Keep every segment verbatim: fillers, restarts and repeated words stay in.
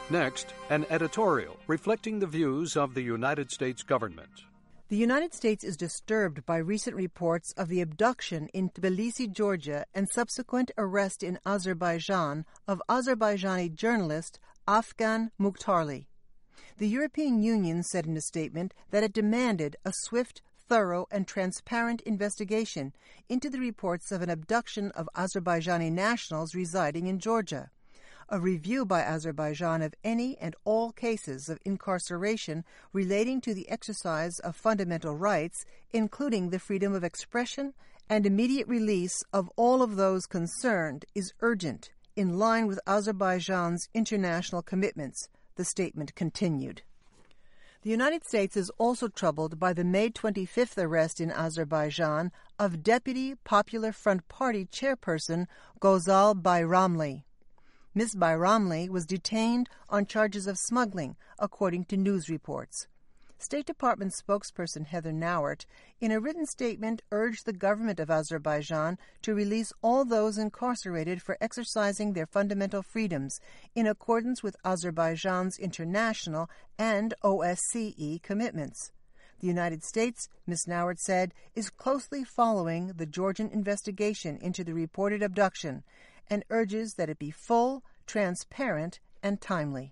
Next, an editorial reflecting the views of the United States government. The United States is disturbed by recent reports of the abduction in Tbilisi, Georgia, and subsequent arrest in Azerbaijan of Azerbaijani journalist Afgan Mukhtarli. The European Union said in a statement that it demanded a swift, thorough, and transparent investigation into the reports of an abduction of Azerbaijani nationals residing in Georgia. A review by Azerbaijan of any and all cases of incarceration relating to the exercise of fundamental rights, including the freedom of expression and immediate release of all of those concerned, is urgent, in line with Azerbaijan's international commitments, the statement continued. The United States is also troubled by the May twenty-fifth arrest in Azerbaijan of Deputy Popular Front Party chairperson Ghozal Bayramli. Miz Bayramli was detained on charges of smuggling, according to news reports. State Department spokesperson Heather Nauert, in a written statement, urged the government of Azerbaijan to release all those incarcerated for exercising their fundamental freedoms in accordance with Azerbaijan's international and O S C E commitments. The United States, Miz Nauert said, is closely following the Georgian investigation into the reported abduction and urges that it be full, transparent, and timely.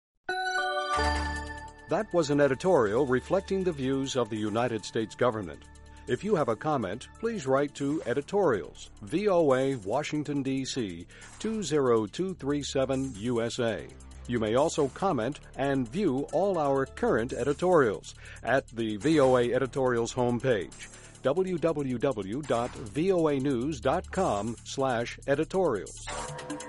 That was an editorial reflecting the views of the United States government. If you have a comment, please write to Editorials, V O A, Washington, D C two zero two three seven, U S A. You may also comment and view all our current editorials at the V O A Editorials homepage, w w w dot voa news dot com slash editorials.